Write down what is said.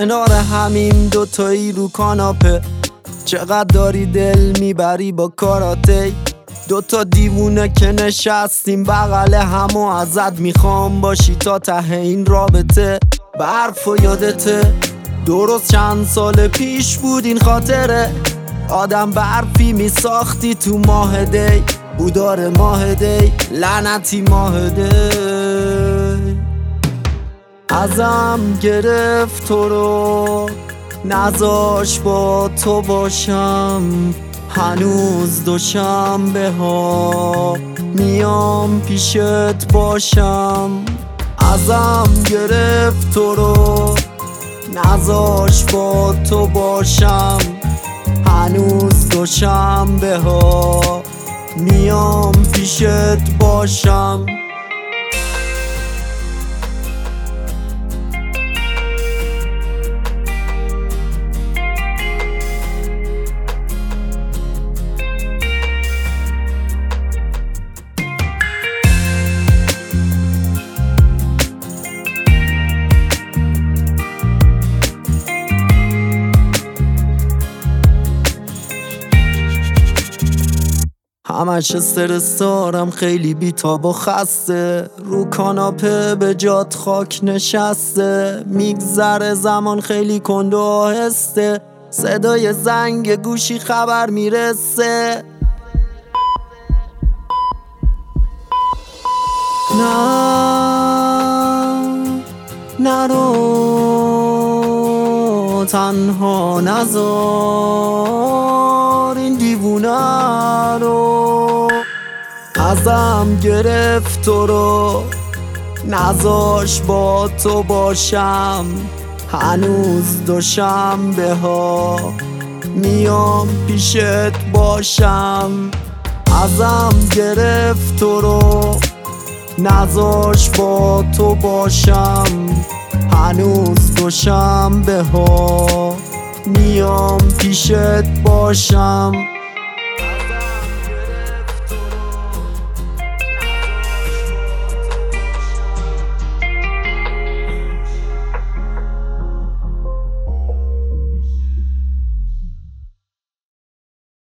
کنار همین دوتایی رو کاناپه، چقدر داری دل میبری با کاراته. دوتا دیوونه که نشستیم بغل همو، ازت میخوام باشی تا ته این رابطه. برف و یادته درست چند سال پیش بود این خاطره، آدم برفی میساختی تو ماه دی، بودار ماه دی، لعنتی ماه دی. ازم گرفت تو رو، نذاش با تو باشم، هنوز دوشنبه ها میام پیشت باشم. ازم گرفت تو رو، نذاش با تو باشم، هنوز دوشنبه ها میام پیشت باشم. همش استرس دارم، خیلی بیتاب و خسته، رو کاناپه به جات خاک نشسته. میگذره زمان خیلی کند و آهسته، صدای زنگ گوشی خبر میرسه. نرو تنها، نذار این دیوونه رو. ازم گرفت تو رو، نذاش با تو باشم، هنوز دوشنبه ها میام پیشت باشم. ازم گرفت تو رو، نذاش با تو باشم، هنوز دوشنبه ها میام پیشت باشم.